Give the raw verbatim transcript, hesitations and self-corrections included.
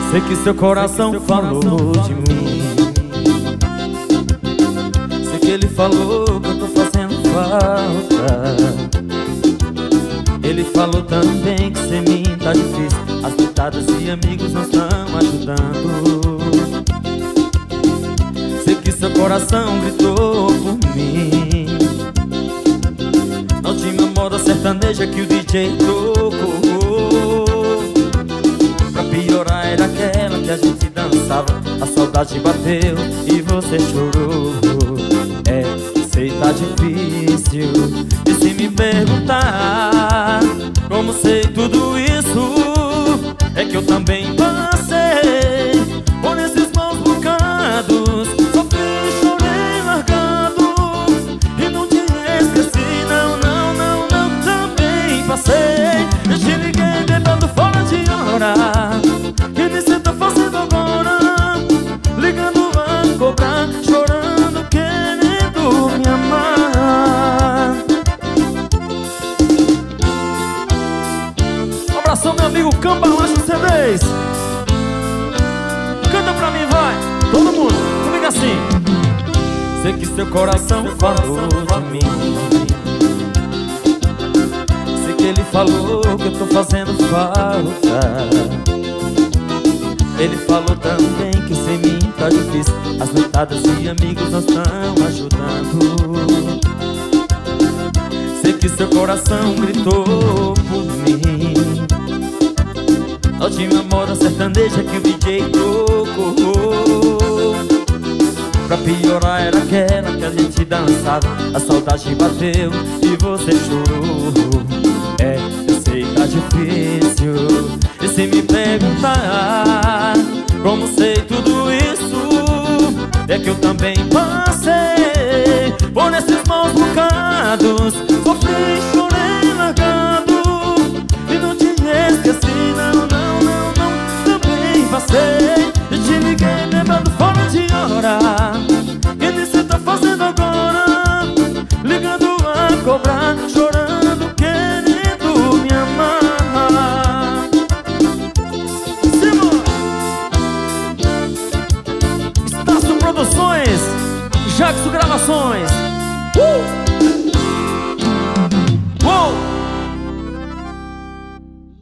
Sei que seu coração falou de mim. Sei que ele falou que eu tô fazendo falta. Ele falou também que sem mim tá difícil. As pitadas e amigos não estão ajudando. Sei que seu coração gritou por mim. Na última moda sertaneja que o D J tocou, pra piorar era aquela que a gente dançava. A saudade bateu e você chorou. É, sei tá difícil. E se me perguntar como sei tudo isso, é que eu também passei por esses maus bocados. Sofri, chorei largado e não te esqueci. Não, não, não, não, também passei. Eu te liguei bebendo fora de hora e nem cê tá fazendo agora, ligando a cobrar, chorando, querendo me amar. Um abração, meu amigo Cambalacho C Ds. Canta pra mim, vai, todo mundo, comigo assim. Sei que seu coração falou de mim. Sei que ele falou que eu tô fazendo falta. Ele falou também que sem mim tá difícil. As noitadas e amigos não estão ajudando. Sei que seu coração gritou por mim. Na última moda sertaneja que o D J tocou, pra piorar era aquela que a gente dançava. A saudade bateu e você chorou. É, eu sei tá difícil. E se me perguntar como sei tudo isso, é que eu também passei por esses maus bocados. Sofri,